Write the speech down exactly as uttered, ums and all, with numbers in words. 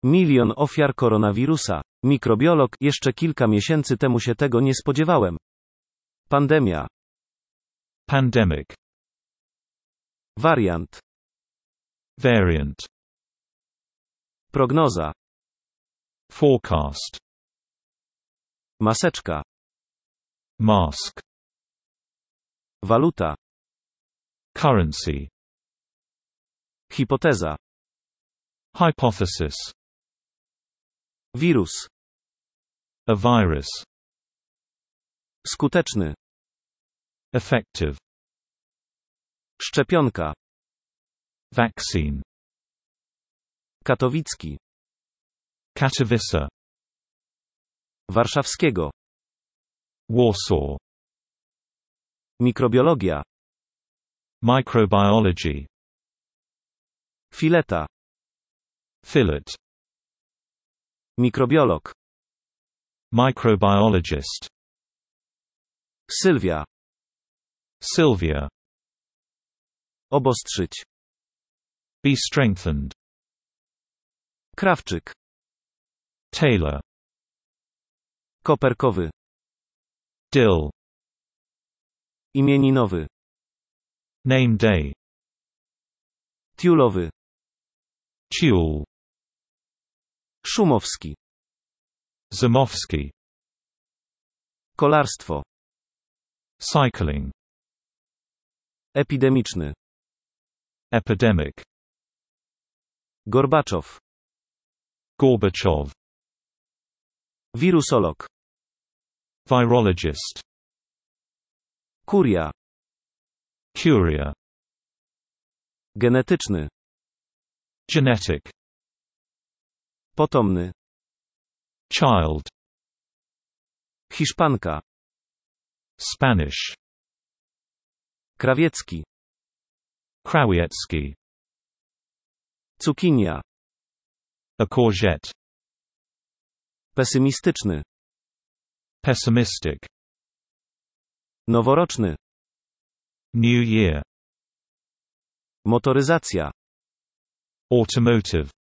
Milion ofiar koronawirusa. Mikrobiolog, jeszcze kilka miesięcy temu się tego nie spodziewałem. Pandemia. Pandemic. Wariant. Variant. Prognoza. Forecast. Maseczka. Mask. Waluta. Currency. Hipoteza. Hypothesis. Wirus. A virus. Skuteczny. Effective. Szczepionka. Vaccine. Katowicki. Katowice. Warszawskiego. Warsaw. Mikrobiologia. Microbiology. Fileta. Fillet. Mikrobiolog. Microbiologist. Sylwia. Sylvia. Obostrzyć. Be strengthened. Krawczyk. Tailor. Koperkowy. Dill. Imieninowy. Name day. Tiulowy. Tulle. Szumowski. Zamowski. Kolarstwo. Cycling. Epidemiczny. Epidemic. Gorbaczow. Gorbachev. Wirusolog. Virologist. Kuria. Curia. Genetyczny. Genetic. Potomny. Child. Hiszpanka. Spanish. Krawiecki. Krawiecki. Cukinia. A courgette. Pesymistyczny. Pessimistic. Noworoczny. New Year. Motoryzacja. Automotive.